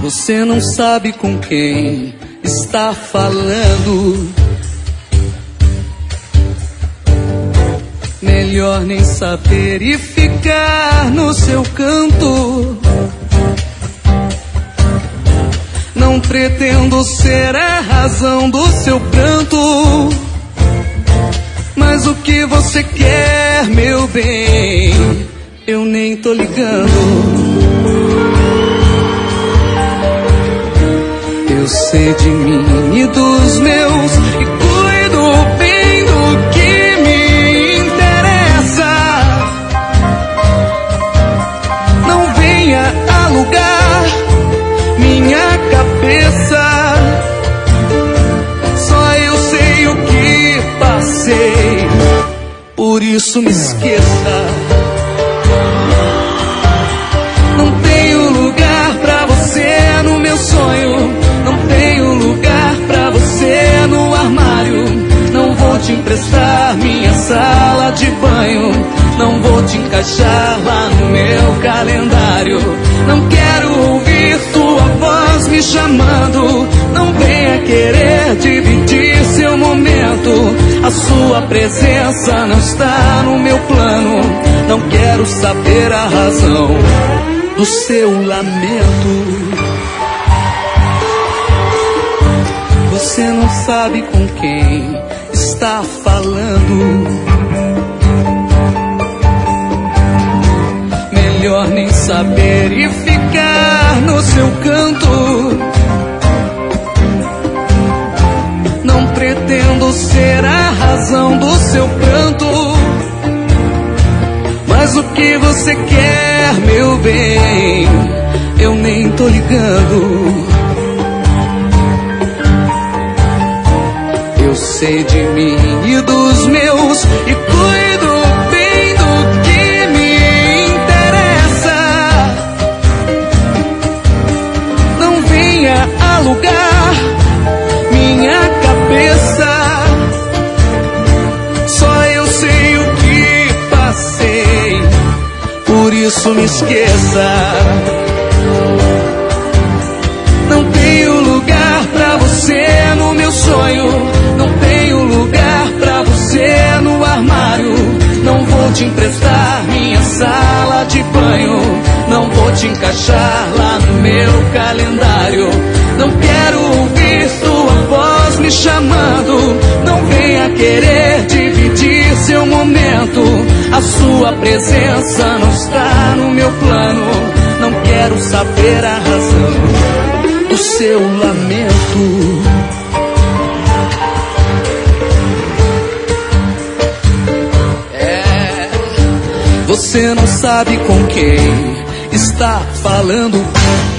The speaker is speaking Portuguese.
Você não sabe com quem está falando. Melhor nem saber e ficar no seu canto. Não pretendo ser a razão do seu pranto, mas o que você quer, meu bem, eu nem tô ligando. Eu sei de mim e dos meus e cuido bem do que me interessa. Não venha alugar minha cabeça. Só eu sei o que passei, por isso me esqueça. Não tenho lugar pra você no meu sonho. Não tenho lugar pra você no armário. Não vou te emprestar minha sala de banho. Não vou te encaixar lá no meu calendário. Não quero ouvir tua voz me chamando. Não venha querer dividir seu momento. A sua presença não está no meu plano. Não quero saber a razão do seu lamento. Você não sabe com quem está falando. Melhor nem saber e ficar no seu canto. Não pretendo ser a razão do seu pranto, mas o que você quer, meu bem, eu nem tô ligando. Eu sei de mim e dos meus e cuido bem do que me interessa. Não venha alugar minha cabeça. Só eu sei o que passei, por isso me esqueça. Não tenho lugar pra você no meu sonho. Não tenho lugar pra você no armário. Não vou te emprestar minha sala de banho. Não vou te encaixar lá no meu calendário. Não quero ouvir tua voz me chamando. Não venha querer dividir seu momento. A sua presença não está no meu plano. Não quero saber a razão do seu lamento. Você não sabe com quem está falando.